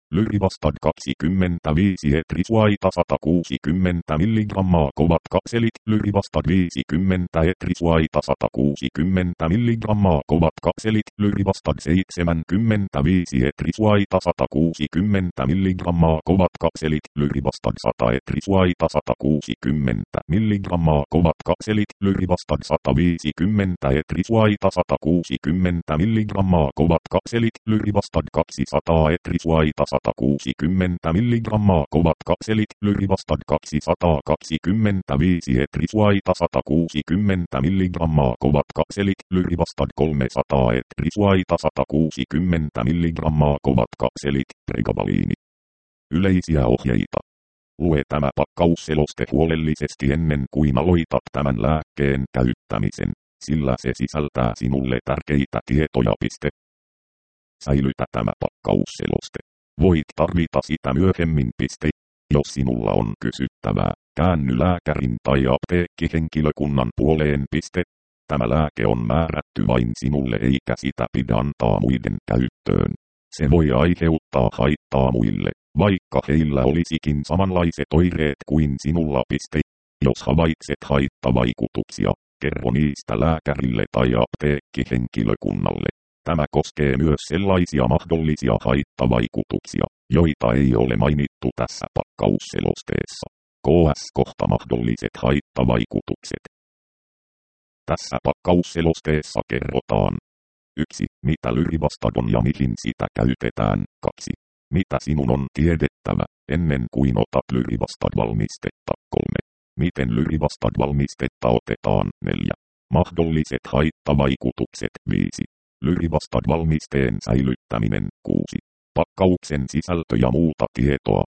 Lyrivastad 25 etrisuaita 160 mg kovat kapselit. Lyrivastad 50 etrisuaita 160 mg kovat kapselit. Lyrivastad 75 etrisuaita 160 mg kovat kapselit. Lyrivastad 100 etrisuaita 160 mg kovat kapselit. Lyrivastad 150 etrisuaita 160 mg kovat kapselit. Lyrivastad 200 etrisuaita 160 mg kovat kapselit. Lyrivastad 225 etrisuaita 160 mg kovat kapselit. Lyrivastad 300 etrisuaita 160 mg kovat kapselit. Pregavaliini. Yleisiä ohjeita. Lue tämä pakkausseloste huolellisesti ennen kuin aloitat tämän lääkkeen käyttämisen, sillä se sisältää sinulle tärkeitä tietoja. Säilytä tämä pakkausseloste. Voit tarvita sitä myöhemmin. Jos sinulla on kysyttävää, käänny lääkärin tai apteekkihenkilökunnan puoleen. Tämä lääke on määrätty vain sinulle eikä sitä pidä antaa muiden käyttöön. Se voi aiheuttaa haittaa muille, vaikka heillä olisikin samanlaiset oireet kuin sinulla. Jos havaitset haittavaikutuksia, kerro niistä lääkärille tai apteekkihenkilökunnalle. Tämä koskee myös sellaisia mahdollisia haittavaikutuksia, joita ei ole mainittu tässä pakkausselosteessa. Kohta mahdolliset haittavaikutukset. Tässä pakkausselosteessa kerrotaan 1. Mitä Lyrivastad on ja mihin sitä käytetään. 2. Mitä sinun on tiedettävä ennen kuin otat Lyrivastad-valmistetta. 3. Miten Lyrivastad-valmistetta otetaan. 4. Mahdolliset haittavaikutukset. 5. Lyrivastad-valmisteen säilyttäminen. 6. Pakkauksen sisältö ja muuta tietoa.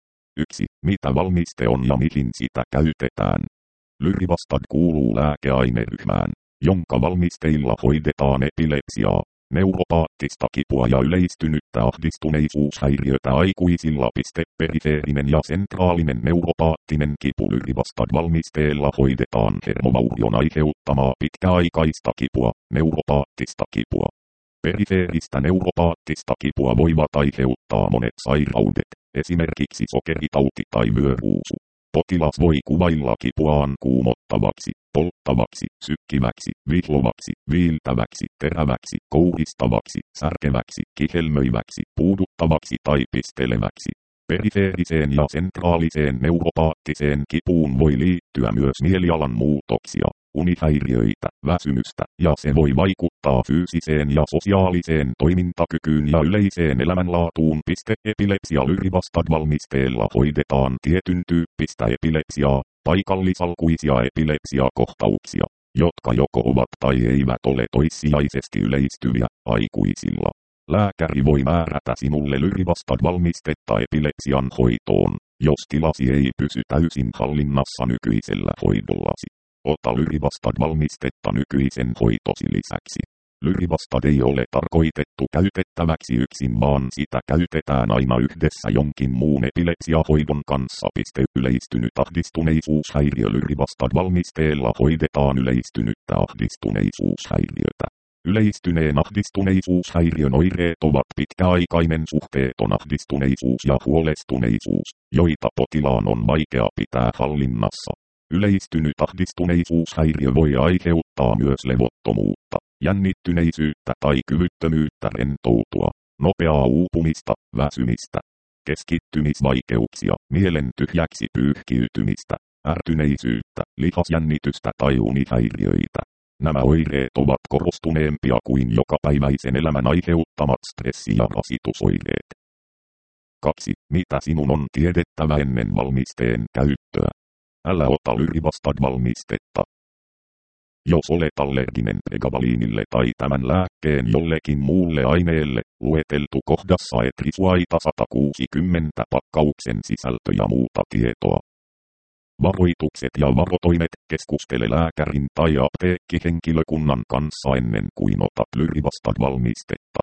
1. Mitä valmiste on ja mihin sitä käytetään. Lyrivastad kuuluu lääkeaineryhmään, jonka valmisteilla hoidetaan epilepsiaa, neuropaattista kipua ja yleistynyttä ahdistuneisuushäiriötä aikuisilla. Perifeerinen ja sentraalinen neuropaattinen kipu. Lyrivastad-valmisteella hoidetaan hermovaurion aiheuttamaa pitkäaikaista kipua, neuropaattista kipua. Perifeeristä neuropaattista kipua voivat aiheuttaa monet sairaudet, esimerkiksi sokeritauti tai vyöruusu. Potilas voi kuvailla kipuaan kuumottavaksi, polttavaksi, sykkiväksi, vihlovaksi, viiltäväksi, teräväksi, kouristavaksi, särkeväksi, kihelmöiväksi, puuduttavaksi tai pisteleväksi. Perifeeriseen ja sentraaliseen neuropaattiseen kipuun voi liittyä myös mielialan muutoksia, unihäiriöitä, väsymystä, ja se voi vaikuttaa fyysiseen ja sosiaaliseen toimintakykyyn ja yleiseen elämänlaatuun. Epilepsia. Lyrivastad-valmisteella hoidetaan tietyn tyyppistä epilepsiaa, paikallisalkuisia epilepsiakohtauksia, jotka joko ovat tai eivät ole toissijaisesti yleistyviä aikuisilla. Lääkäri voi määrätä sinulle Lyrivastad-valmistetta epilepsian hoitoon, jos tilasi ei pysy täysin hallinnassa nykyisellä hoidollasi. Ota Lyrivastad-valmistetta nykyisen hoitosi lisäksi. Lyrivastad ei ole tarkoitettu käytettäväksi yksin, vaan sitä käytetään aina yhdessä jonkin muun epilepsiahoidon kanssa. Yleistynyt ahdistuneisuushäiriö. Lyrivastad-valmisteella hoidetaan yleistynyttä ahdistuneisuushäiriötä. Yleistyneen ahdistuneisuushäiriön oireet ovat pitkäaikainen suhteeton ahdistuneisuus ja huolestuneisuus, joita potilaan on vaikea pitää hallinnassa. Yleistynyt ahdistuneisuushäiriö voi aiheuttaa myös levottomuutta, jännittyneisyyttä tai kyvyttömyyttä rentoutua, nopeaa uupumista, väsymistä, keskittymisvaikeuksia, mielen tyhjäksi pyyhkiytymistä, ärtyneisyyttä, lihasjännitystä tai unihäiriöitä. Nämä oireet ovat korostuneempia kuin jokapäiväisen elämän aiheuttamat stressi- ja rasitusoireet. 2. Mitä sinun on tiedettävä ennen valmisteen käyttöä? Älä ota Lyrivastad-valmistetta. Jos olet allerginen pregavaliinille tai tämän lääkkeen jollekin muulle aineelle, lueteltu kohdassa etrisuaita 160 pakkauksen sisältö ja muuta tietoa. Varoitukset ja varotoimet. Keskustele lääkärin tai apteekkihenkilökunnan kanssa ennen kuin otat Lyrivastad-valmistetta.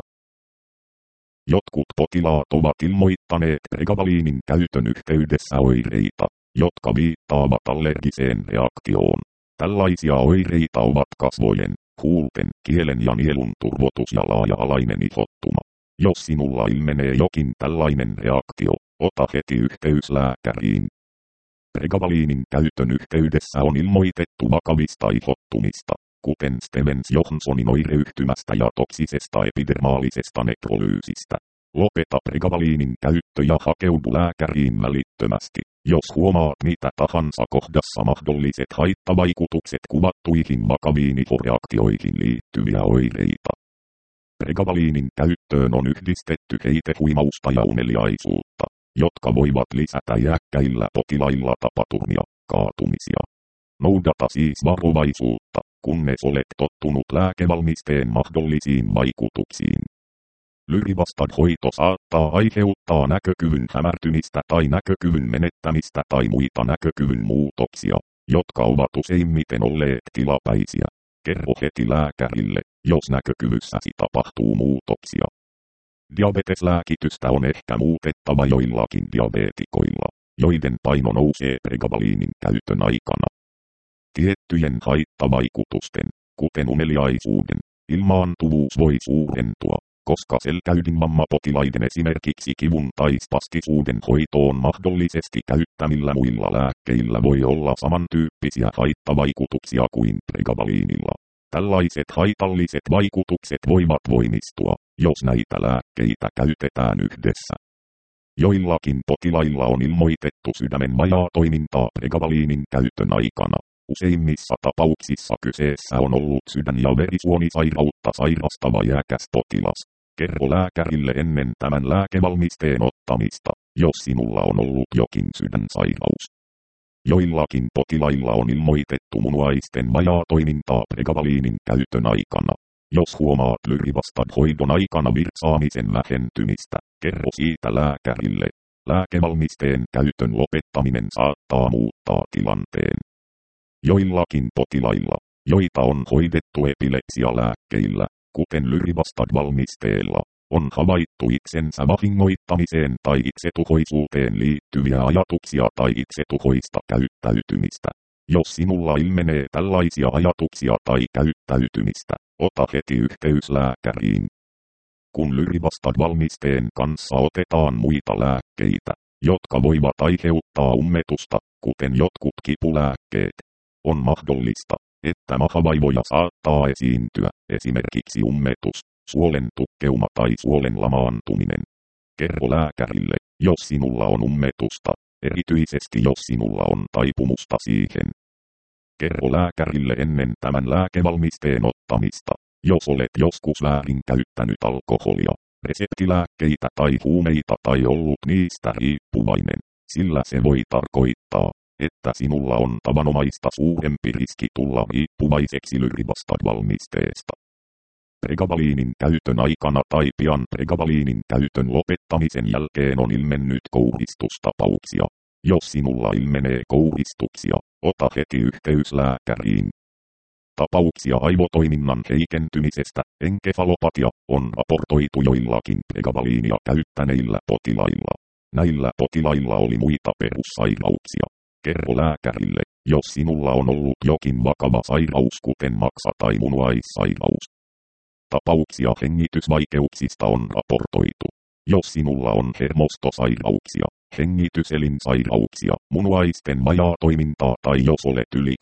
Jotkut potilaat ovat ilmoittaneet pregavaliinin käytön yhteydessä oireita, jotka viittaavat allergiseen reaktioon. Tällaisia oireita ovat kasvojen, huulten, kielen ja nielun turvotus ja laaja-alainen ihottuma. Jos sinulla ilmenee jokin tällainen reaktio, ota heti yhteys lääkäriin. Pregavaliinin käytön yhteydessä on ilmoitettu vakavista ihottumista, kuten Stevens-Johnsonin oireyhtymästä ja toksisesta epidermaalisesta nekrolyysistä. Lopeta pregavaliinin käyttö ja hakeudu lääkäriin välittömästi, jos huomaat mitä tahansa kohdassa mahdolliset haittavaikutukset kuvattuihin vakaviin ihoreaktioihin liittyviä oireita. Pregavaliinin käyttöön on yhdistetty heitehuimausta ja uneliaisuutta, jotka voivat lisätä iäkkäillä potilailla tapaturmia, kaatumisia. Noudata siis varovaisuutta, kunnes olet tottunut lääkevalmisteen mahdollisiin vaikutuksiin. Lyrivastad-hoito saattaa aiheuttaa näkökyvyn hämärtymistä tai näkökyvyn menettämistä tai muita näkökyvyn muutoksia, jotka ovat useimmiten olleet tilapäisiä. Kerro heti lääkärille, jos näkökyvyssäsi tapahtuu muutoksia. Diabeteslääkitystä on ehkä muutettava joillakin diabeetikoilla, joiden paino nousee pregavaliinin käytön aikana. Tiettyjen haittavaikutusten, kuten uneliaisuuden, ilmaantuvuus voi suurentua, koska selkäydinvammapotilaiden esimerkiksi kivun tai spastisuuden hoitoon mahdollisesti käyttämillä muilla lääkkeillä voi olla samantyyppisiä haittavaikutuksia kuin pregavaliinilla. Tällaiset haitalliset vaikutukset voivat voimistua, jos näitä lääkkeitä käytetään yhdessä. Joillakin potilailla on ilmoitettu sydämen vajaatoimintaa pregavaliinin käytön aikana. Useimmissa tapauksissa kyseessä on ollut sydän- ja verisuonisairautta sairastava iäkäs potilas. Kerro lääkärille ennen tämän lääkevalmisteen ottamista, jos sinulla on ollut jokin sydänsairaus. Joillakin potilailla on ilmoitettu munuaisten vajaatoimintaa pregavaliinin käytön aikana. Jos huomaat Lyrivastad-hoidon aikana virtsaamisen vähentymistä, kerro siitä lääkärille. Lääkevalmisteen käytön lopettaminen saattaa muuttaa tilanteen. Joillakin potilailla, joita on hoidettu epilepsialääkkeillä, kuten Lyrivastad-valmisteella, on havaittu itsensä vahingoittamiseen tai itsetuhoisuuteen liittyviä ajatuksia tai itsetuhoista käyttäytymistä. Jos sinulla ilmenee tällaisia ajatuksia tai käyttäytymistä, ota heti yhteys lääkäriin. Kun Lyrivastad-valmisteen kanssa otetaan muita lääkkeitä, jotka voivat aiheuttaa ummetusta, kuten jotkut kipulääkkeet, on mahdollista, että mahavaivoja saattaa esiintyä, esimerkiksi ummetus, suolen tukkeuma tai suolen lamaantuminen. Kerro lääkärille, jos sinulla on ummetusta, erityisesti jos sinulla on taipumusta siihen. Kerro lääkärille ennen tämän lääkevalmisteen ottamista, jos olet joskus väärin käyttänyt alkoholia, reseptilääkkeitä tai huumeita tai ollut niistä riippuvainen, sillä se voi tarkoittaa, että sinulla on tavanomaista suurempi riski tulla riippuvaiseksi Lyrivastad-valmisteesta. Pregavaliinin käytön aikana tai pian pregavaliinin käytön lopettamisen jälkeen on ilmennyt kouristustapauksia. Jos sinulla ilmenee kouristuksia, ota heti yhteys lääkäriin. Tapauksia aivotoiminnan heikentymisestä, enkefalopatia, on raportoitu joillakin pregavaliinia käyttäneillä potilailla. Näillä potilailla oli muita perussairauksia. Kerro lääkärille, jos sinulla on ollut jokin vakava sairaus kuten maksa- tai munuaissairaus. Tapauksia hengitysvaikeuksista on raportoitu. Jos sinulla on hermostosairauksia, hengityselinsairauksia, munuaisten vajaatoimintaa tai jos olet yli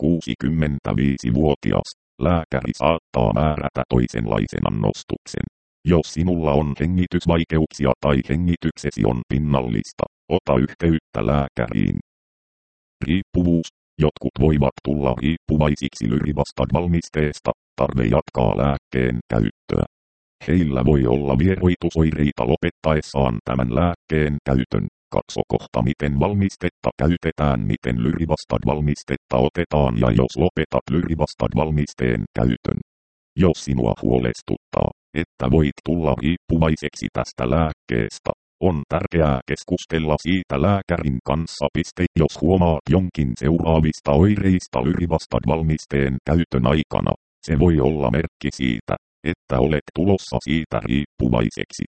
65-vuotias, lääkäri saattaa määrätä toisenlaisen annostuksen. Jos sinulla on hengitysvaikeuksia tai hengityksesi on pinnallista, ota yhteyttä lääkäriin. Riippuvuus. Jotkut voivat tulla riippuvaisiksi Lyrivastad-valmisteesta, tarve jatkaa lääkkeen käyttöä. Heillä voi olla vieroitusoireita lopettaessaan tämän lääkkeen käytön. Katso kohta miten valmistetta käytetään, miten Lyrivastad-valmistetta otetaan ja jos lopetat Lyrivastad-valmisteen käytön. Jos sinua huolestuttaa, että voit tulla riippuvaiseksi tästä lääkkeestä, on tärkeää keskustella siitä lääkärin kanssa. Jos huomaat jonkin seuraavista oireista Lyrivastad-valmisteen käytön aikana, se voi olla merkki siitä, että olet tulossa siitä riippuvaiseksi.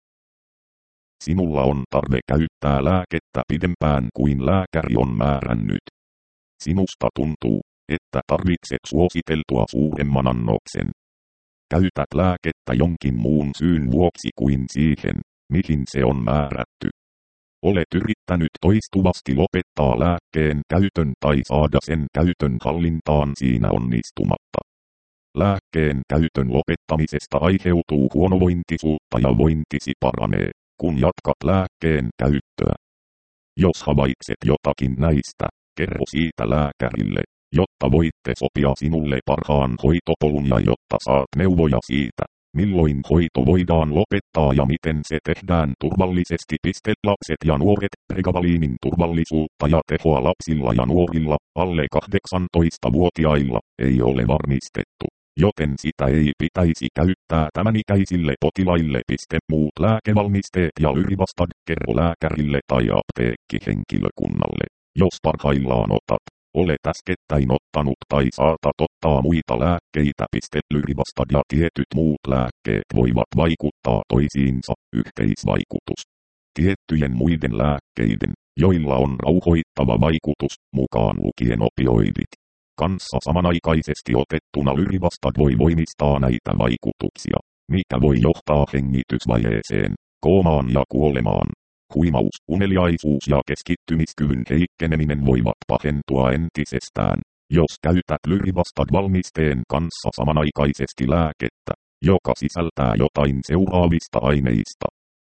Sinulla on tarve käyttää lääkettä pidempään kuin lääkäri on määrännyt. Sinusta tuntuu, että tarvitset suositeltua suuremman annoksen. Käytät lääkettä jonkin muun syyn vuoksi kuin siihen, mihin se on määrätty. Olet yrittänyt toistuvasti lopettaa lääkkeen käytön tai saada sen käytön hallintaan siinä onnistumatta. Lääkkeen käytön lopettamisesta aiheutuu huonovointisuutta ja vointisi paranee, kun jatkat lääkkeen käyttöä. Jos havaitset jotakin näistä, kerro siitä lääkärille, jotta voitte sopia sinulle parhaan hoitopolun ja jotta saat neuvoja siitä, milloin hoito voidaan lopettaa ja miten se tehdään turvallisesti. Lapset ja nuoret. Pregavaliinin turvallisuutta ja tehoa lapsilla ja nuorilla, alle 18-vuotiailla, ei ole varmistettu, joten sitä ei pitäisi käyttää tämänikäisille potilaille. Muut lääkevalmisteet ja Lyrivastad kerro lääkärille tai apteekkihenkilökunnalle, jos parhaillaan otat, olet äskettäin ottanut tai saatat ottaa muita lääkkeitä. Lyrivastad ja tietyt muut lääkkeet voivat vaikuttaa toisiinsa, yhteisvaikutus. Tiettyjen muiden lääkkeiden, joilla on rauhoittava vaikutus, mukaan lukien opioidit, kanssa samanaikaisesti otettuna Lyrivastad voi voimistaa näitä vaikutuksia, mikä voi johtaa hengitysvajeeseen, koomaan ja kuolemaan. Huimaus, uneliaisuus ja keskittymiskyvyn heikkeneminen voivat pahentua entisestään, jos käytät Lyrivastad-valmisteen kanssa samanaikaisesti lääkettä, joka sisältää jotain seuraavista aineista.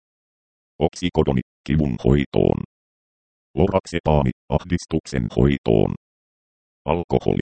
Oksikodoni, kivun hoitoon. Loraxepaami, ahdistuksen hoitoon. Alkoholi.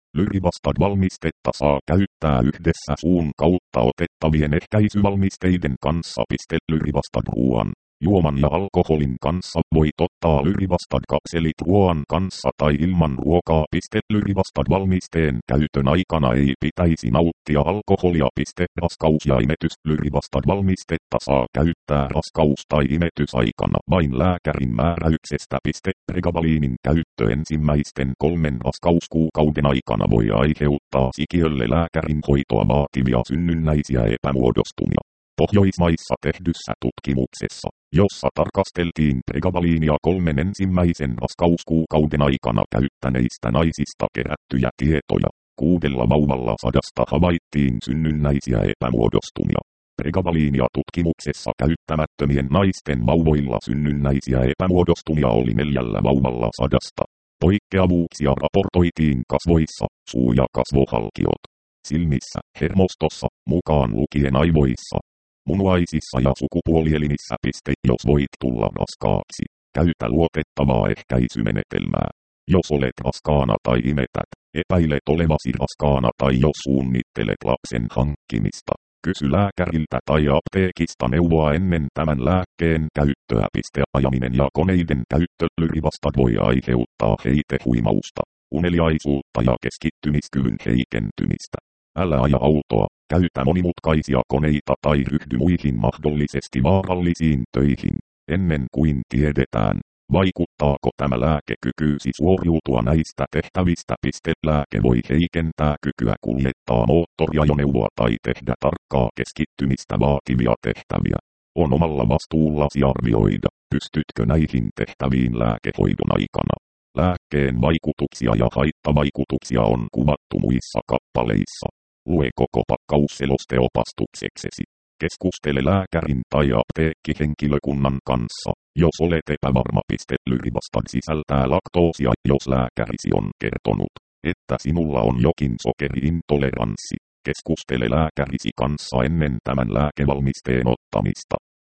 Lyrivastad-valmistetta saa käyttää yhdessä suun kautta otettavien ehkäisyvalmisteiden kanssa. Lyrivastad ruoan, juoman ja alkoholin kanssa voit ottaa Lyrivastad-kapselit ruoan kanssa tai ilman ruokaa. Lyrivastad-valmisteen käytön aikana ei pitäisi nauttia alkoholia. Raskaus ja imetys. Lyrivastad-valmistetta saa käyttää raskaus- tai imetysaikana vain lääkärin määräyksestä. Pregavaliinin käyttö ensimmäisten 3 raskauskuukauden aikana voi aiheuttaa sikiölle lääkärin hoitoa vaativia synnynnäisiä epämuodostumia. Pohjoismaissa tehdyssä tutkimuksessa, jossa tarkasteltiin pregavaliinia 3 ensimmäisen raskauskuukauden aikana käyttäneistä naisista kerättyjä tietoja, 6 vauvalla 100 havaittiin synnynnäisiä epämuodostumia. Pregavaliinia tutkimuksessa käyttämättömien naisten vauvoilla synnynnäisiä epämuodostumia oli 4 vauvalla 100. Poikkeavuuksia raportoitiin kasvoissa, suu- ja kasvohalkiot, silmissä, hermostossa, mukaan lukien aivoissa, munuaisissa ja sukupuolielimissä. Jos voit tulla raskaaksi, käytä luotettavaa ehkäisymenetelmää. Jos olet raskaana tai imetät, epäilet olevasi raskaana tai jos suunnittelet lapsen hankkimista, kysy lääkäriltä tai apteekista neuvoa ennen tämän lääkkeen käyttöä. Ajaminen ja koneiden käyttö. Lyrivastad voi aiheuttaa heitehuimausta, uneliaisuutta ja keskittymiskyvyn heikentymistä. Älä aja autoa, käytä monimutkaisia koneita tai ryhdy muihin mahdollisesti vaarallisiin töihin, ennen kuin tiedetään, vaikuttaako tämä lääke kykyysi suoriutua näistä tehtävistä. Lääke voi heikentää kykyä kuljettaa moottoriajoneuvoa tai tehdä tarkkaa keskittymistä vaativia tehtäviä. On omalla vastuullasi arvioida, pystytkö näihin tehtäviin lääkehoidon aikana. Lääkkeen vaikutuksia ja haittavaikutuksia on kuvattu muissa kappaleissa. Lue koko pakkausseloste opastukseksesi. Keskustele lääkärin tai apteekkihenkilökunnan kanssa, jos olet epävarma. Lyrivastad sisältää laktoosia, jos lääkärisi on kertonut, että sinulla on jokin sokeriintoleranssi. Keskustele lääkärisi kanssa ennen tämän lääkevalmisteen ottamista.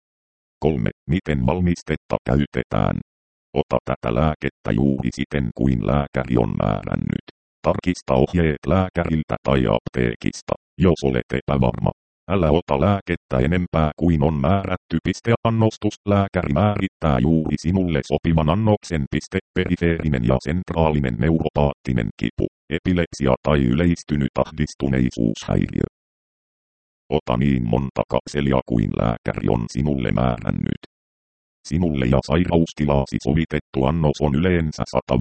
3. Miten valmistetta käytetään? Ota tätä lääkettä juuri siten kuin lääkäri on määrännyt. Tarkista ohjeet lääkäriltä tai apteekista, jos olet epävarma. Älä ota lääkettä enempää kuin on määrätty. Annostus. Lääkäri määrittää juuri sinulle sopivan annoksen. Perifeerinen ja sentraalinen neuropaattinen kipu, epilepsia tai yleistynyt ahdistuneisuushäiriö. Ota niin monta kapselia kuin lääkäri on sinulle määrännyt. Sinulle ja sairaustilaasi sovitettu annos on yleensä 150-600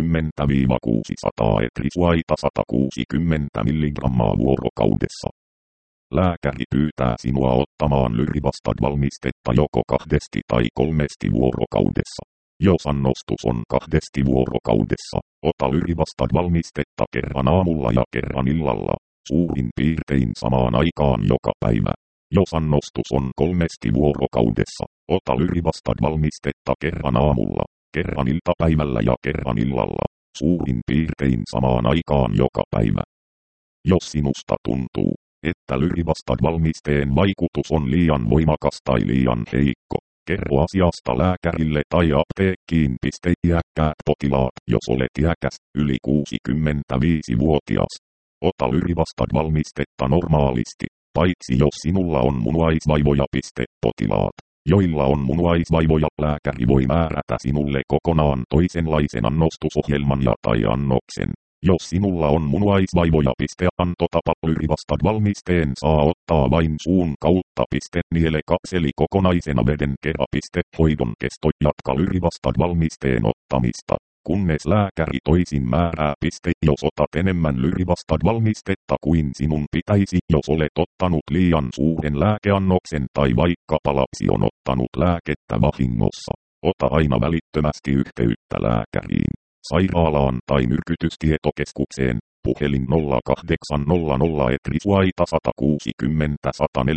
etrisuaita 160 mg vuorokaudessa. Lääkäri pyytää sinua ottamaan Lyrivastad-valmistetta joko 2 tai 3 vuorokaudessa. Jos annostus on 2 vuorokaudessa, ota Lyrivastad-valmistetta kerran aamulla ja kerran illalla, suurin piirtein samaan aikaan joka päivä. Jos annostus on 3 vuorokaudessa, ota lyrivastad valmistetta kerran aamulla, kerran iltapäivällä ja kerran illalla, suurin piirtein samaan aikaan joka päivä. Jos sinusta tuntuu, että lyrivastad valmisteen vaikutus on liian voimakas tai liian heikko, kerro asiasta lääkärille tai apteekkiin. Iäkkäät potilaat, jos olet iäkäs, yli 65-vuotias. Ota lyrivastad valmistetta normaalisti, paitsi jos sinulla on munuaisvaivoja. Potilaat, joilla on munuaisvaivoja, lääkäri voi määrätä sinulle kokonaan toisenlaisen annostusohjelman ja tai annoksen. Jos sinulla on munuaisvaivoja, antotapa lyrivastad valmisteen saa ottaa vain suun kautta. Niele kapseli kokonaisena veden kerran. Hoidon kesto jatka lyrivastad valmisteen ottamista, kunnes lääkäri toisin määrää. Jos otat enemmän lyrivastad valmistetta kuin sinun pitäisi, jos olet ottanut liian suuren lääkeannoksen tai vaikkapa lapsi on ottanut lääkettä vahingossa, ota aina välittömästi yhteyttä lääkäriin, sairaalaan tai myrkytystietokeskukseen. Puhelin 0800 etrisuaita 160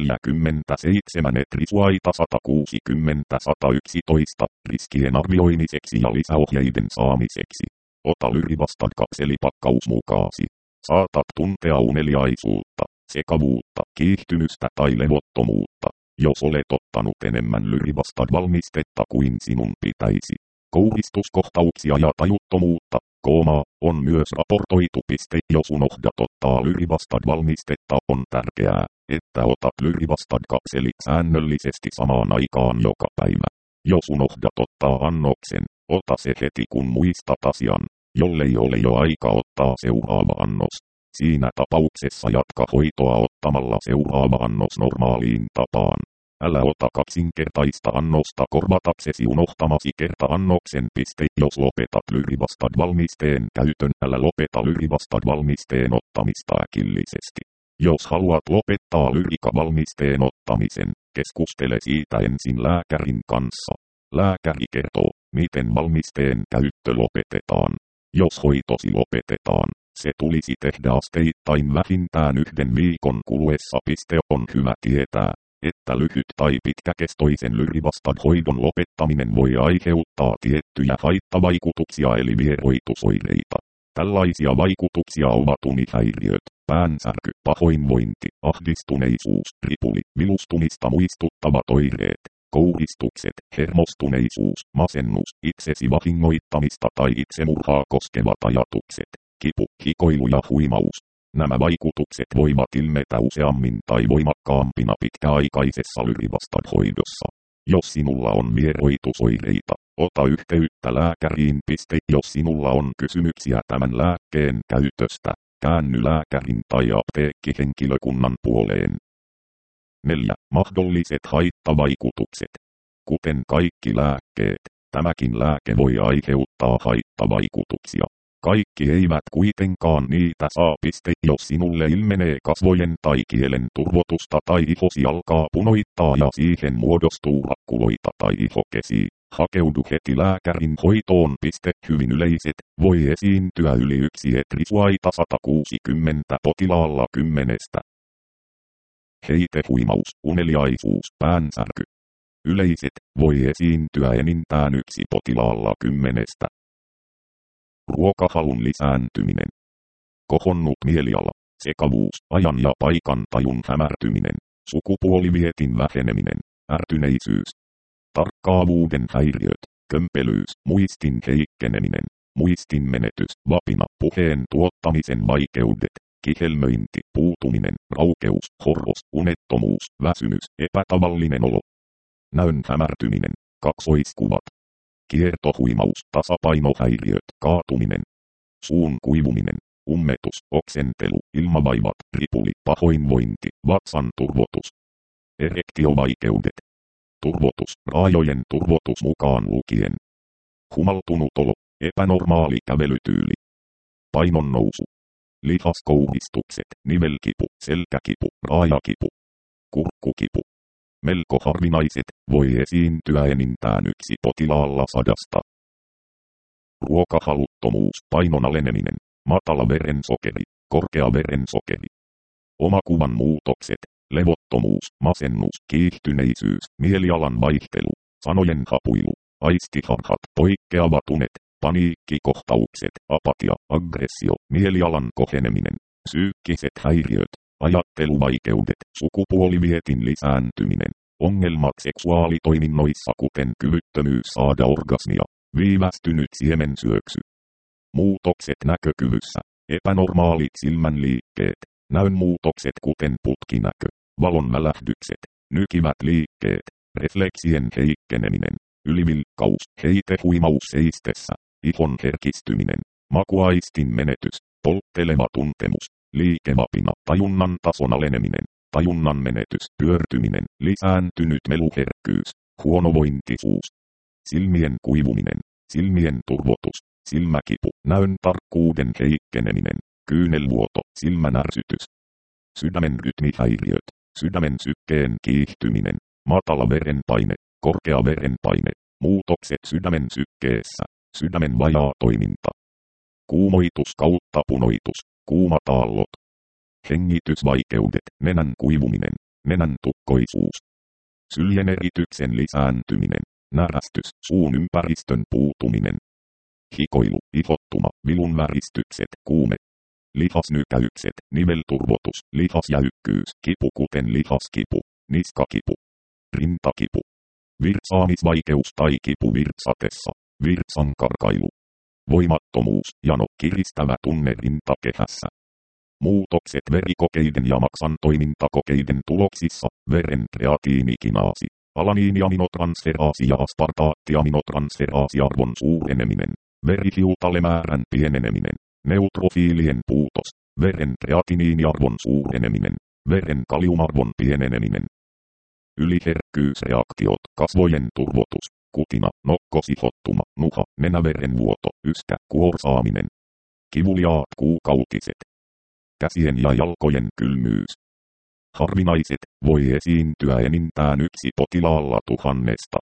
147 etrisuaita 160 111 riskien arvioimiseksi ja lisäohjeiden saamiseksi. Ota lyrivastad kapselipakkaus mukaasi. Saatat tuntea uneliaisuutta, sekavuutta, kiihtymystä tai levottomuutta, jos olet ottanut enemmän lyrivastad valmistetta kuin sinun pitäisi. Kouhistuskohtauksia ja tajuttomuutta, koomaa, on myös raportoitu. Jos unohdat ottaa lyrivastad valmistetta, on tärkeää, että otat lyrivastad kapselit säännöllisesti samaan aikaan joka päivä. Jos unohdat ottaa annoksen, ota se heti kun muistat asian, jollei ole jo aika ottaa seuraava annos. Siinä tapauksessa jatka hoitoa ottamalla seuraava annos normaaliin tapaan. Älä ota kaksinkertaista annosta korvataksesi unohtamasi kerta-annoksen. Jos lopetat lyrivastad valmisteen käytön, älä lopeta lyrivastad valmisteen ottamista äkillisesti. Jos haluat lopettaa lyrikavalmisteen ottamisen, keskustele siitä ensin lääkärin kanssa. Lääkäri kertoo, miten valmisteen käyttö lopetetaan. Jos hoitosi lopetetaan, se tulisi tehdä asteittain vähintään 1 viikon kuluessa. On hyvä tietää, että lyhyt tai pitkäkestoisen lyrivastad hoidon lopettaminen voi aiheuttaa tiettyjä haittavaikutuksia eli vieroitusoireita. Tällaisia vaikutuksia ovat unihäiriöt, päänsärky, pahoinvointi, ahdistuneisuus, ripuli, vilustumista muistuttavat oireet, kouhistukset, hermostuneisuus, masennus, itsesi vahingoittamista tai itsemurhaa koskevat ajatukset, kipu, hikoilu ja huimaus. Nämä vaikutukset voivat ilmetä useammin tai voimakkaampina pitkäaikaisessa lyrivastad hoidossa. Jos sinulla on vieroitusoireita, ota yhteyttä lääkäriin. Jos sinulla on kysymyksiä tämän lääkkeen käytöstä, käänny lääkärin tai apteekkihenkilökunnan puoleen. 4. Mahdolliset haittavaikutukset. Kuten kaikki lääkkeet, tämäkin lääke voi aiheuttaa haittavaikutuksia. Kaikki eivät kuitenkaan niitä saa. Jos sinulle ilmenee kasvojen tai kielen turvotusta tai ihosi alkaa punoittaa ja siihen muodostuu hakkuloita tai ihokesi, hakeudu heti lääkärin hoitoon. Hyvin yleiset, voi esiintyä yli 1 etrisuaita 160 potilaalla 10. Heitehuimaus, uneliaisuus, päänsärky. Yleiset, voi esiintyä enintään 1 potilaalla 10. Ruokahalun lisääntyminen. Kohonnut mieliala, sekavuus, ajan ja paikan tajun hämärtyminen, sukupuolivietin väheneminen, ärtyneisyys, tarkkaavuuden häiriöt, kömpelyys, muistin heikkeneminen, muistinmenetys, vapina, puheen tuottamisen vaikeudet, kihelmöinti, puutuminen, raukeus, horros, unettomuus, väsymys, epätavallinen olo, näön hämärtyminen, kaksoiskuvat, kiertohuimaus, tasapainohäiriöt, kaatuminen, suun kuivuminen, ummetus, oksentelu, ilmavaivat, ripuli, pahoinvointi, vatsan turvotus, erektiovaikeudet, turvotus, raajojen turvotus mukaan lukien, humaltunut olo, epänormaali kävelytyyli, painonnousu, lihaskouhistukset, nivelkipu, selkäkipu, raajakipu, kurkkukipu. Melko harvinaiset, voi esiintyä enintään 1 potilaalla 100. Ruokahaluttomuus, painon aleneminen, matala verensokeri, korkea verensokeri. Omakuvan muutokset, levottomuus, masennus, kiihtyneisyys, mielialan vaihtelu, sanojen hapuilu, aistiharhat, poikkeavat unet, paniikkikohtaukset, apatia, aggressio, mielialan koheneminen, psyykkiset häiriöt, ajatteluvaikeudet, sukupuolivietin lisääntyminen, ongelmat seksuaalitoiminnoissa kuten kyvyttömyys saada orgasmia, viivästynyt siemensyöksy, muutokset näkökyvyssä, epänormaalit silmänliikkeet, näönmuutokset kuten putkinäkö, valon välähdykset, nykivät liikkeet, refleksien heikkeneminen, ylivilkkaus, heitehuimaus seistessä, ihon herkistyminen, makuaistin menetys, poltteleva tuntemus, liikevapina, tajunnan tason aleneminen, tajunnan menetys, pyörtyminen, lisääntynyt meluherkkyys, huonovointisuus, silmien kuivuminen, silmien turvotus, silmäkipu, näön tarkkuuden heikkeneminen, kyynelvuoto, silmänärsytys, sydämen rytmihäiriöt, sydämen sykkeen kiihtyminen, matala verenpaine, korkea verenpaine, muutokset sydämen sykkeessä, sydämen vajaa toiminta, kuumoitus kautta punoitus, kuumataallot, hengitysvaikeudet, nenän kuivuminen, nenän tukkoisuus, syljenerityksen lisääntyminen, närästys, suun ympäristön puutuminen, hikoilu, ihottuma, vilunväristykset, kuume, lihasnykäykset, nivelturvotus, lihasjäykkyys, kipu kuten lihaskipu, niskakipu, rintakipu, virtsaamisvaikeus tai kipu virtsatessa, virtsankarkailu, voimattomuus, jano, kiristävä tunne rintakehässä. Muutokset verikokeiden ja maksan toimintakokeiden tuloksissa, veren kreatiinikinaasi, alaniiniaminotransferaasi ja aspartaattiaminotransferaasi arvon suureneminen, verihiutalemäärän pieneneminen, neutrofiilien puutos, veren kreatiniiniarvon suureneminen, veren kaliumarvon pieneneminen, yliherkkyysreaktiot, kasvojen turvotus, kutina, nokkosihottuma, nuha, nenäverenvuoto, yskä, kuorsaaminen, kivuliaat kuukautiset, käsien ja jalkojen kylmyys. Harvinaiset, voi esiintyä enintään yksi potilaalla 1000.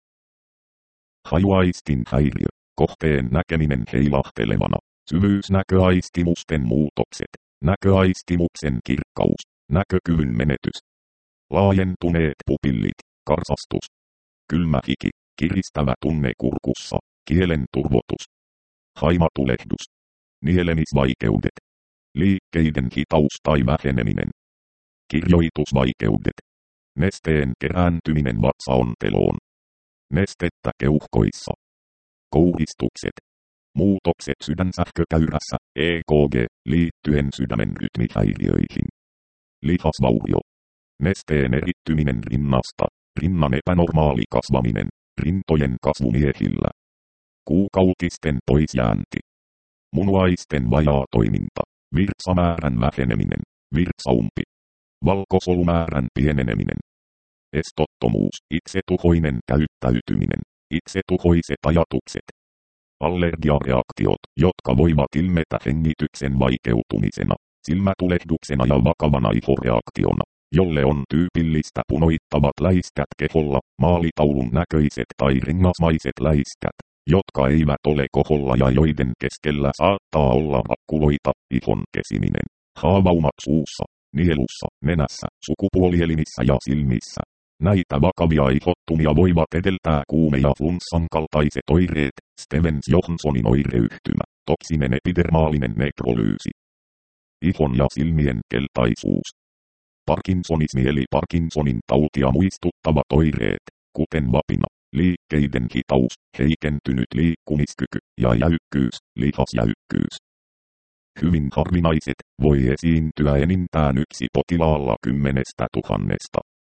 Hajuaistin häiriö, kohteen näkeminen heilahtelevana, syvyysnäköaistimusten muutokset, näköaistimuksen kirkkaus, näkökyvyn menetys, laajentuneet pupillit, karsastus, kylmä hiki, kiristävä tunne kurkussa, kielen turvotus, haimatulehdus, nielemisvaikeudet, liikkeiden hitaus tai väheneminen, kirjoitusvaikeudet, nesteen kerääntyminen vatsaonteloon, nestettä keuhkoissa, kouhistukset, muutokset sydänsähkökäyrässä, EKG, liittyen sydämen rytmihäiriöihin, lihasvaurio, nesteen erittyminen rinnasta, rinnan epänormaali kasvaminen, rintojen kasvumiehillä, kuukautisten poisjäänti, munuaisten vajaa toiminta, virtsamäärän väheneminen, virtsaumpi, valkosolumäärän pieneneminen, estottomuus, itsetuhoinen käyttäytyminen, itsetuhoiset ajatukset, allergiareaktiot, jotka voivat ilmetä hengityksen vaikeutumisena, silmätulehduksena ja vakavana ihoreaktiona, jolle on tyypillistä punoittavat läiskät keholla, maalitaulun näköiset tai rengasmaiset läiskät, jotka eivät ole koholla ja joiden keskellä saattaa olla rakkuloita, ihon kesiminen, haavaumat suussa, nielussa, nenässä, sukupuolielimissä ja silmissä. Näitä vakavia ihottumia voivat edeltää kuume- ja flunssan kaltaiset oireet, Stevens-Johnsonin oireyhtymä, toksinen epidermaalinen nekrolyysi, ihon ja silmien keltaisuus, Parkinsonismi eli Parkinsonin tautia muistuttavat oireet, kuten vapina, liikkeiden hitaus, heikentynyt liikkumiskyky ja jäykkyys, lihasjäykkyys. Hyvin harvinaiset, voi esiintyä enintään yksi potilaalla 10 000.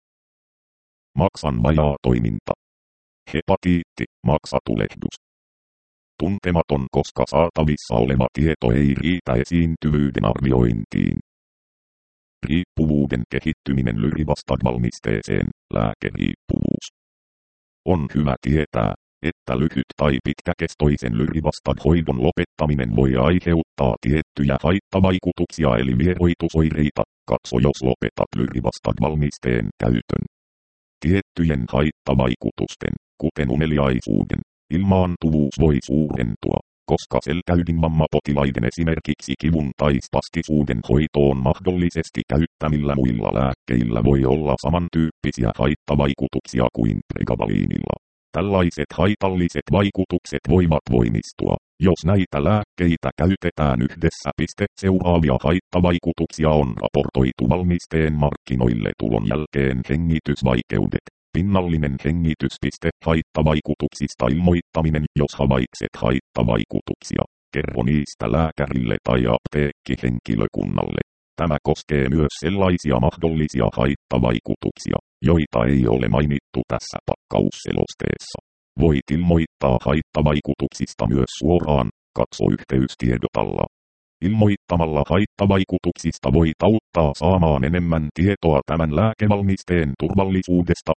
Maksan vajaa toiminta. Hepatiitti, maksatulehdus. Tuntematon, koska saatavissa oleva tieto ei riitä esiintyvyyden arviointiin. Riippuvuuden kehittyminen Lyrivastad-valmisteeseen, lääkeriippuvuus. On hyvä tietää, että lyhyt- tai pitkäkestoisen Lyrivastad-hoidon lopettaminen voi aiheuttaa tiettyjä haittavaikutuksia eli vieroitusoireita, katso jos lopetat Lyrivastad-valmisteen käytön. Tiettyjen haittavaikutusten, kuten uneliaisuuden, ilmaantuvuus voi suurentua, koska selkäydinvammapotilaiden esimerkiksi kivun tai spastisuuden hoitoon mahdollisesti käyttämillä muilla lääkkeillä voi olla samantyyppisiä haittavaikutuksia kuin pregavaliinilla. Tällaiset haitalliset vaikutukset voivat voimistua, jos näitä lääkkeitä käytetään yhdessä. Seuraavia haittavaikutuksia on raportoitu valmisteen markkinoille tulon jälkeen: hengitysvaikeudet. Pinnallinen hengitys. Haittavaikutuksista ilmoittaminen. Jos havaitset haittavaikutuksia, kerro niistä lääkärille tai apteekkihenkilökunnalle. Tämä koskee myös sellaisia mahdollisia haittavaikutuksia, joita ei ole mainittu tässä pakkausselosteessa. Voit ilmoittaa haittavaikutuksista myös suoraan, katso yhteystiedot alla. Ilmoittamalla haittavaikutuksista voit auttaa saamaan enemmän tietoa tämän lääkevalmisteen turvallisuudesta.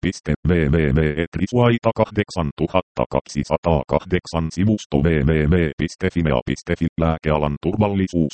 www.etrisuaita8208 sivusto www.fimea.fi Lääkealan turvallisuus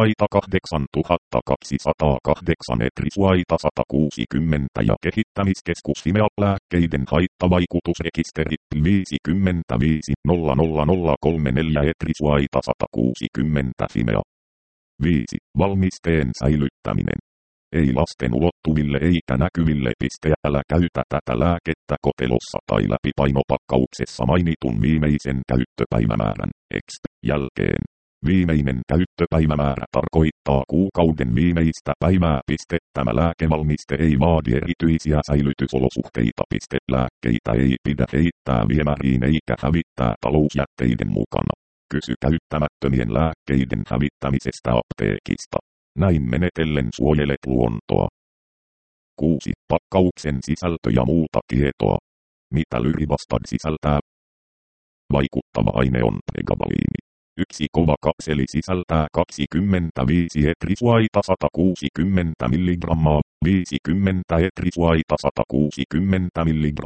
Etrisuaita8208 Etrisuaita 160 ja kehittämiskeskus Fimea lääkkeiden haittavaikutusrekisteri 55 00034 Etrisuaita 160 Fimea. 5. Valmisteen säilyttäminen. Ei lasten ulottuville eikä näkyville. Älä käytä tätä lääkettä kotelossa tai läpipainopakkauksessa mainitun viimeisen käyttöpäivämäärän jälkeen. Viimeinen käyttöpäivämäärä tarkoittaa kuukauden viimeistä päivää. Tämä lääkevalmiste ei vaadi erityisiä säilytysolosuhteita. Lääkkeitä ei pidä heittää viemäriin eikä hävittää talousjätteiden mukana. Kysy käyttämättömien lääkkeiden hävittämisestä apteekista. Näin menetellen suojelet luontoa. 6. Pakkauksen sisältö ja muuta tietoa. Mitä Lyrivastad sisältää? Vaikuttava aine on pregavaliini. Yksi kova kapseli sisältää 25 etrisuaita 160 mg, 50 etrisuaita 160 mg,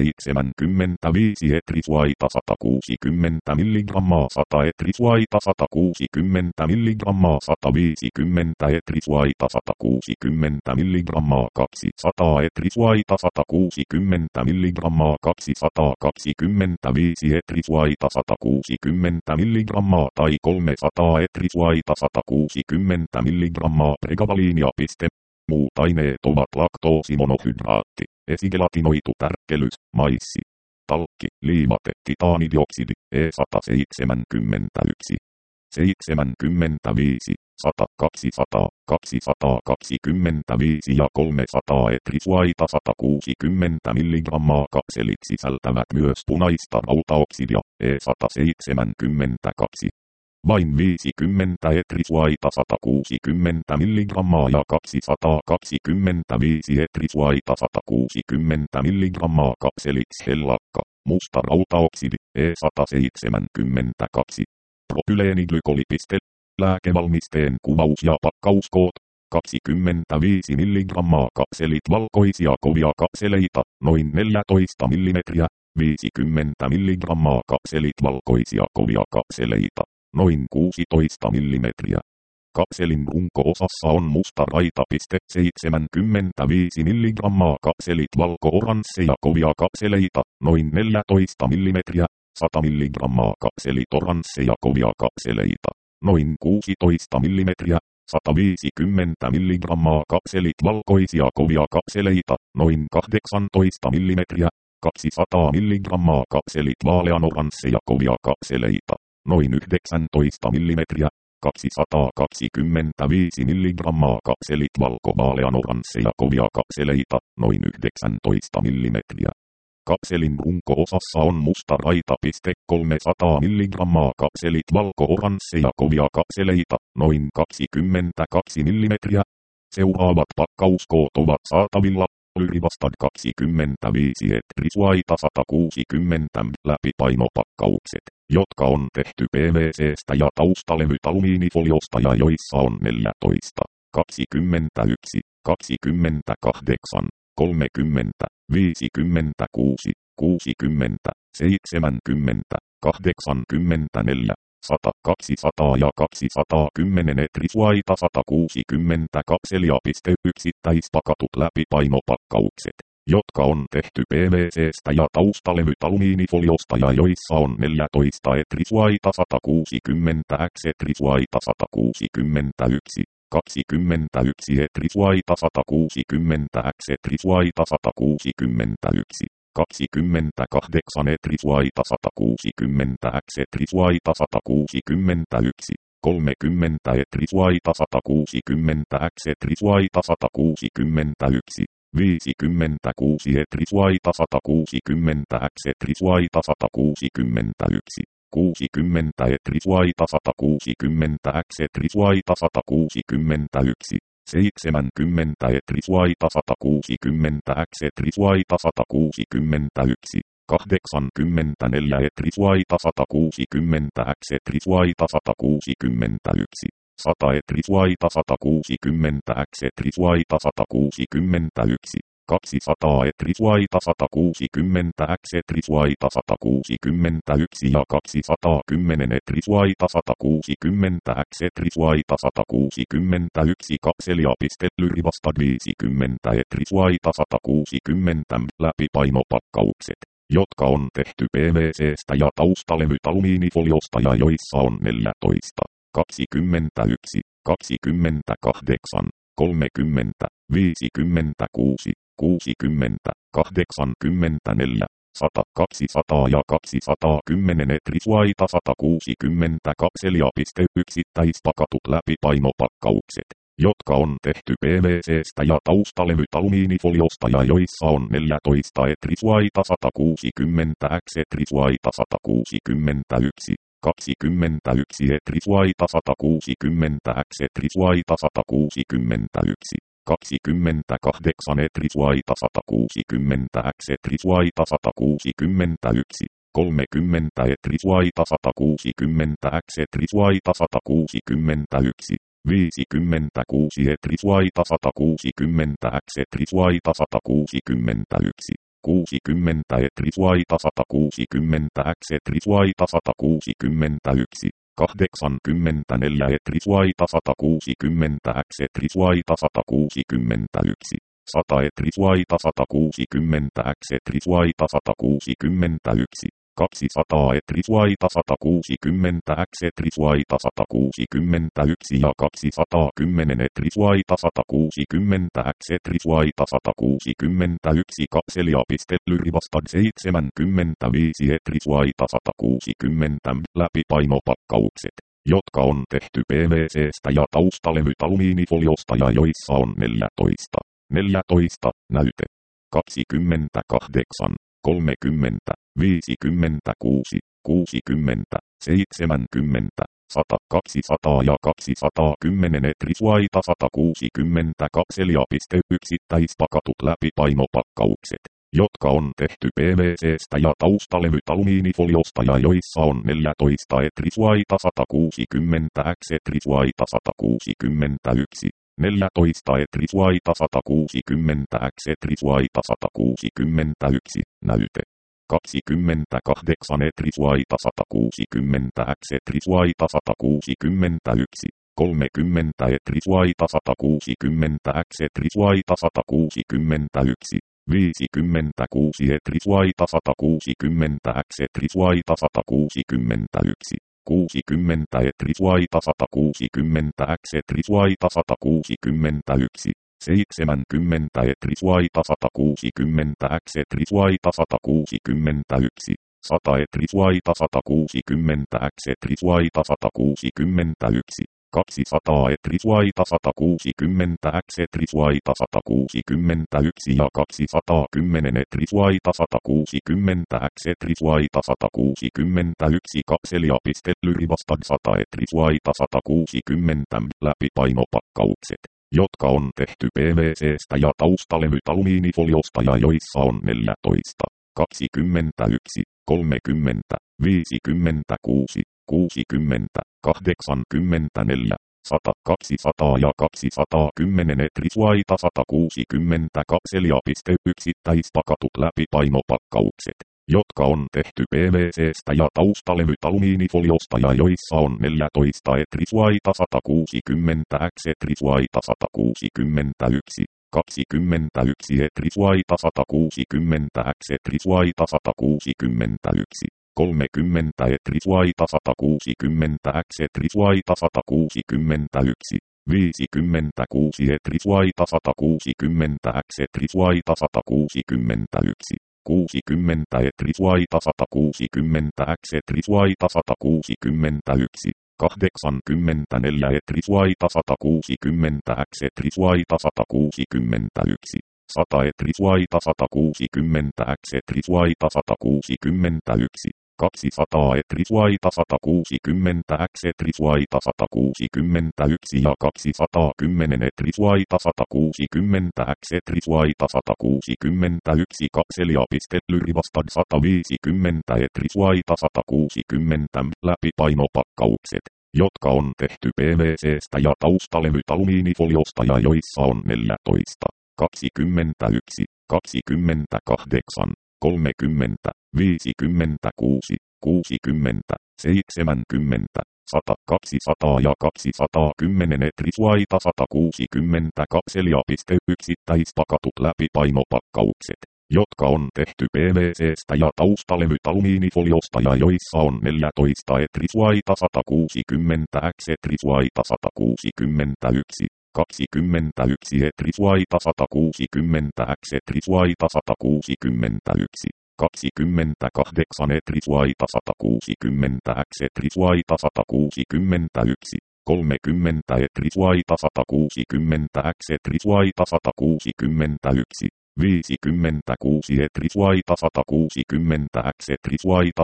75 etrisuaita 160 mg, 100 etrisuaita 160 mg, 150 etrisuaita 160 mg, 200 etrisuaita 160 mg, 225 etrisuaita 160 mg, tai 300 etrisuaita 160 mg pregavaliinia. Muut aineet ovat laktoosimonohydraatti, esigelatinoitu tärkkelys, maissi, talkki, liimate, titaanidioksidi, E171, 75, 100, 200, 225 ja 300 etrisuaita 160 mg kapselit sisältävät myös punaista rautaoksidia, E172. Vain 50 etrisuaita 160 mg ja 225 etrisuaita 160 mg kapselit hellakka, musta rautaoksidi, E172. Propyleeniglykolli. Lääkevalmisteen kuvaus ja pakkauskoot. 25 mg kapselit valkoisia kovia kapseleita, noin 14 mm, 50 mg kapselit valkoisia kovia kapseleita, noin 16 mm. Kapselin runko-osassa on musta raita. 75 mg kapselit valko-oransseja kovia kapseleita, noin 14 mm, 100 mg kapselit oransseja kovia kapseleita, noin 16 mm, 150 mg kapselit valkoisia kovia kapseleita, noin 18 mm, 200 mg kapselit vaaleanoransseja kovia kapseleita, noin 19 mm, 225 mg kapselit valko-vaaleanoransseja kovia kapseleita, noin 19 mm. Kapselin runko-osassa on musta raita. 300 mg kapselit valko-oransseja kovia kapseleita, noin 22 mm. Seuraavat pakkauskoot ovat saatavilla. Lyrivastad 25 etrisuaita 160 läpipainopakkaukset, jotka on tehty PVC:stä ja taustalevyt alumiinifoliosta ja joissa on 14, 21, 28, 30, 56, 60, 70, 84, 100, 200 ja 210 etrisuaita 160 kapselia. Yksittäispakatut läpipainopakkaukset, jotka on tehty PVC:stä ja taustalevyt alumiinifoliosta ja joissa on 14 etrisvaita 160 x etrisvaita 161, 21 etrisvaita 160 x etrisvaita 161, 28 etrisvaita 160 x etrisvaita 161, 30 etrisvaita 160 x etrisvaita 161, 56 etrisvaita 160 x etrisvaita 161, 60 etrisvaita 160 x etrisvaita 161, 70 etrisvaita 160 x etrisvaita 161, 84 etrisvaita 160 x etrisvaita 161, 100 etrisvaita 160 x etrisvaita 161, 200 etrisvaita 160 x etrisvaita 161 ja 210 etrisvaita 160 x etrisvaita 161 kakseliapistelyrivasta 50 etrisvaita 160 läpipainopakkaukset, jotka on tehty PVC:stä ja taustalevyt alumiinifoliosta ja joissa on 14, 21, 28, 30, 56, 60, 84, 100, 200 ja 210 etrisvaita 160 kakseliapiste yksittäispakatut läpipainopakkaukset, jotka on tehty PVC:stä ja taustalevyt alumiinifoliosta ja joissa on 14 etrisvaita 160 x etrisvaita 161, 21 etrisvaita 160 x etrisvaita 161, 28 etrisvaita 160 x etrisvaita 161, 30 etrisvaita 160 x etrisvaita 161, 56 etrisvaita 160 x etrisvaita 161, 60 etrisvaita 160 x etrisvaita 161, 84 etrisvaita 160 x etrisvaita 161, 100 etrisvaita 160 x etrisvaita 161, 200 etrisvaita 160 x etrisvaita 161 ja 210 etrisvaita 160 x etrisvaita 161 kakseliapistelyrivasta 75 etrisvaita 160 läpipainopakkaukset, jotka on tehty PVC:stä ja taustalevyt alumiinifoliosta ja joissa on 14, 14 näyte, 28, 30, 56, 60, 70, 100, 200 ja 210 etrisvaita 160 kakseliapiste yksittäispakatut läpipainopakkaukset, jotka on tehty PVC:stä ja taustalevyt alumiinifoliosta ja joissa on 14 etrisvaita 160 x etrisvaita 161, 14 etrisvaita 160 x etrisvaita 161 näyte, 28 etrisvaita 160 x etrisvaita 161, 30 etrisvaita 160 x etrisvaita 161, 56 etrisvaita 160 x etrisvaita 161, 60 etrisvaita 160 x etrisvaita 161, 70 etrisvaita 160 x etrisvaita 161, 100 etrisvaita 160 x etrisvaita 161, 200 etrisvaita 160 x etrisvaita 161 ja 210 etrisvaita 160 x etrisvaita 161 kakseliapistelyrivasta 100 etrisvaita 160 läpipainopakkaukset, jotka on tehty PVC:stä ja taustalevyt alumiinifoliosta ja joissa on 14, 21, 30, 56, 60, 84, 100, 200 ja 210 etrisvaita 160 kakseliapiste yksittäispakatut läpipainopakkaukset, jotka on tehty PVC:stä ja taustalevyt alumiinifoliosta ja joissa on 14 etrisvaita 160 x etrisvaita 161, 21 etrisvaita 160 x etrisvaita 161. 30 etrisvaita 160 x etrisvaita 161. 56 etrisvaita 160 x etrisvaita 161. 60 etrisvaita 160 x etrisvaita 161. 84 etrisvaita 160 x etrisvaita 161. 100 etrisvaita 160 x etrisvaita 161. 200 etrisvaita 160 x etrisvaita 161 ja 210 etrisvaita 160 x etrisvaita 161 kakseliapistelyri-vastad 150 etrisvaita 160 läpipainopakkaukset, jotka on tehty PVC:stä ja taustalevyt alumiinifoliosta ja joissa on 14, 21, 28, 30, 56, 60, 70, 100, 200 ja 210 etrisvaita 160 kakseliapisteyksittäispakatut läpipainopakkaukset, jotka on tehty PVC:stä ja taustalevyt alumiinifoliosta ja joissa on 14 etrisvaita 160 x etrisvaita 161. 21 etrisvaita 160 x etrisvaita 161. 28 etrisvaita 160 x etrisvaita 161. 30 etrisvaita 160 x etrisvaita 161. 56 etrisvaita 160 x etrisvaita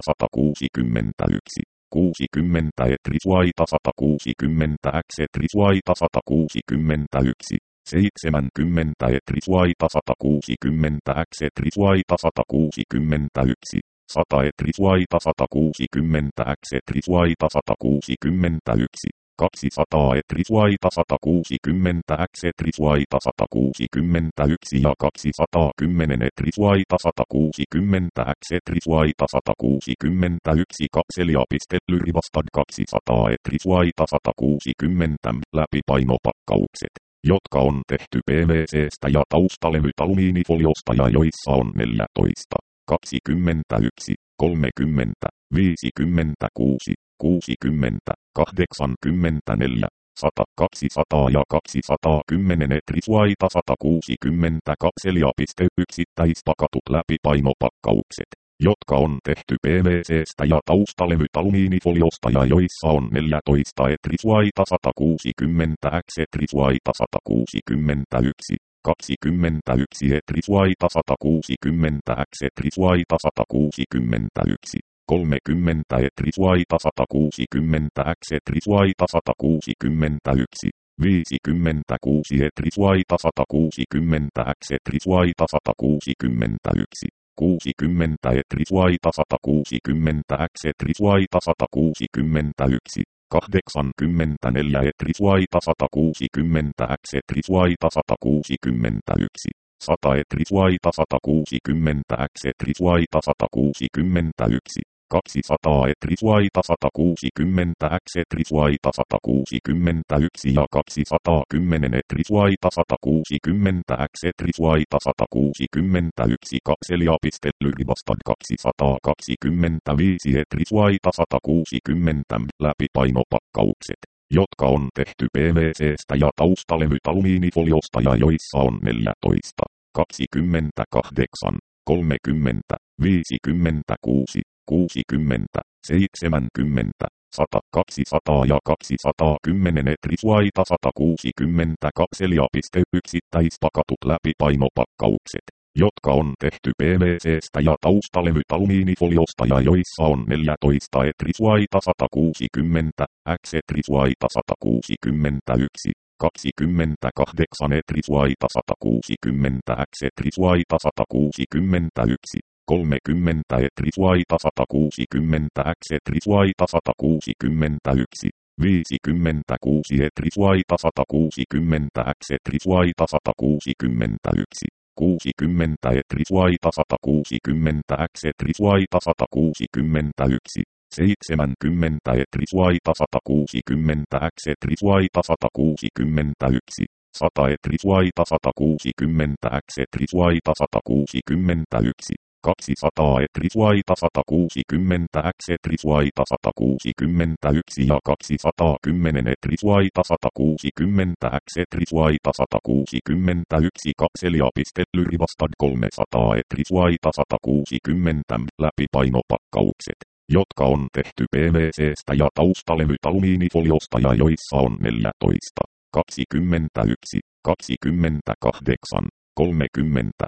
161. 60 etrisvaita 160 x etrisvaita 161. 70 etrisvaita 160 x etrisvaita 161. 100 etrisvaita 160 x etrisvaita 161. 200 etrisvaita 160 x etrisvaita 161 ja 210 etrisvaita 160 x etrisvaita 161 kakseliapistelyri-vastad 200 etrisvaita 160 läpipainopakkaukset, jotka on tehty PVC:stä ja taustalevyt alumiinifoliosta ja joissa on 14, 21, 30, 56, 60, 84, 100, 200 ja 210 etrisvaita 160 kakseliapisteyksittäispakatut läpipainopakkaukset, jotka on tehty PVC:stä ja taustalevyt alumiinifoliosta ja joissa on 14 etrisvaita 160 x etrisvaita 161. 21 etrisvaita 160 x etrisvaita 161. 30 etrisvaita 160 x etrisvaita 161. 56 etrisvaita 160 x etrisvaita 161. 60 etrisvaita 160 x etrisvaita 161. 84 etrisvaita 160 x etrisvaita 161. 100 etrisvaita 160 x etrisvaita 161. 200 etrisvaita 160 x etrisvaita 161 ja 210 etrisvaita 160 x etrisvaita 161 kakseliapistelyri-vastad 225 etrisvaita 160 läpipainopakkaukset, jotka on tehty PVC:stä ja taustalevyt alumiinifoliosta ja joissa on 14, 28, 30, 56, 60, 70, 100, 200 ja 210 etrisvaita 160 kakseliapisteyksittäispakatut läpipainopakkaukset, jotka on tehty PVC:stä ja taustalevyt alumiinifoliosta ja joissa on 14 etrisvaita 160 x etrisvaita 161. 28 etrisvaita 160 x etrisvaita 161. 30 etrisvaita 160 x etrisvaita 161. 56 etrisvaita 160 x etrisvaita 161. 60 etrisvaita 160 x etrisvaita 161. 70 etrisvaita 160 x etrisvaita 161. 100 etrisuaita 160 x etrisuaita 161, 200 etrisuaita 160 x etrisuaita 161 ja 210 etrisuaita 160 x etrisuaita 161 kapselia.lyrivastad 300 etrisuaita 160 läpipainopakkaukset, jotka on tehty PVC:stä ja taustalevyt alumiinifoliosta ja joissa on 14, 21, 28, 30,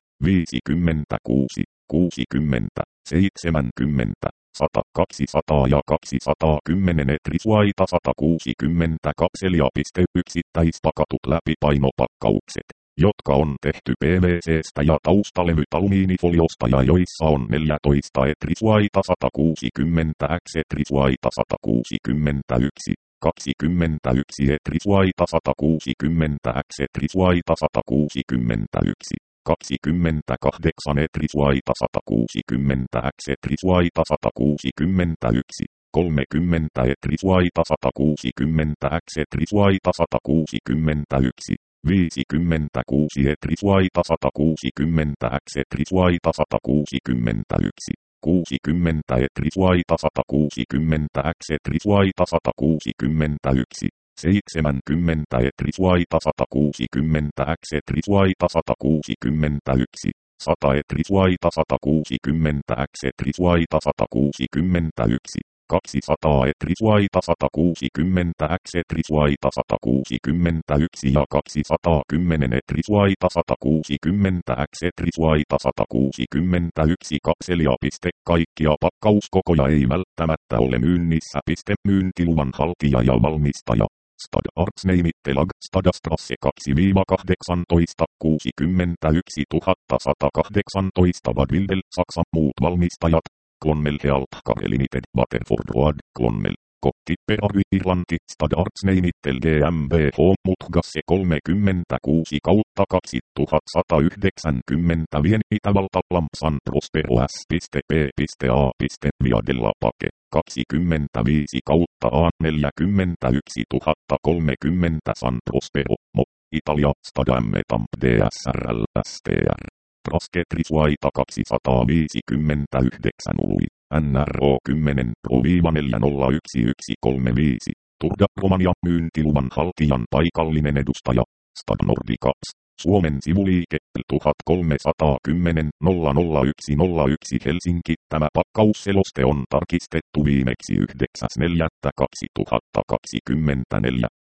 56, 60, 70, 100, 200 ja 210 etrisuaita 160 kapselia. Yksittäispakatut läpipainopakkaukset, jotka on tehty PVC:stä ja taustalevyt alumiinifoliosta ja joissa on 14 etrisuaita 160 x etrisuaita 161, 21 etrisuaita 160 x etrisuaita 161, 28 etrisuaita 160 x etrisuaita 161, 30 etrisuaita 160 x etrisuaita 161, 56 etrisuaita 160 x etrisuaita 161, 60 etrisuaita 160 x etrisuaita 161, 70 etrisuaita 160 x etrisuaita 161, 100 etrisuaita 160 x etrisuaita 161, 200 etrisuaita 160 x etrisuaita 161 ja 210 etrisuaita 160 x etrisuaita 161 kapselia. Kaikkia pakkauskokoja ei välttämättä ole myynnissä. Myyntiluvan haltija ja valmistaja. Stad Arzneimittelag, Stadastrasse 2-18, 61 118, Bad Wildel, Saksa. Muut valmistajat. Clonmel Healthcare Limited, Waterford Road, Clonmel. Kokkipeary Irlanti, Stad Arzneimittel GmbH, Mutgasse 36/2190 Vien Itävalta Lampsan Prospero S.P.A. Viadella Pake 25/A41 San Prospero, Mo. Italia, Stadamme Tamp DSRL STR. Trasketrisuaita 259 Ului, NRO 10 Pro-40135. Turda Romania myyntiluvan haltijan paikallinen edustaja. Stad Nordicaps, Suomen sivuliike 1310 00101 Helsinki. Tämä pakkausseloste on tarkistettu viimeksi 9.4.2024.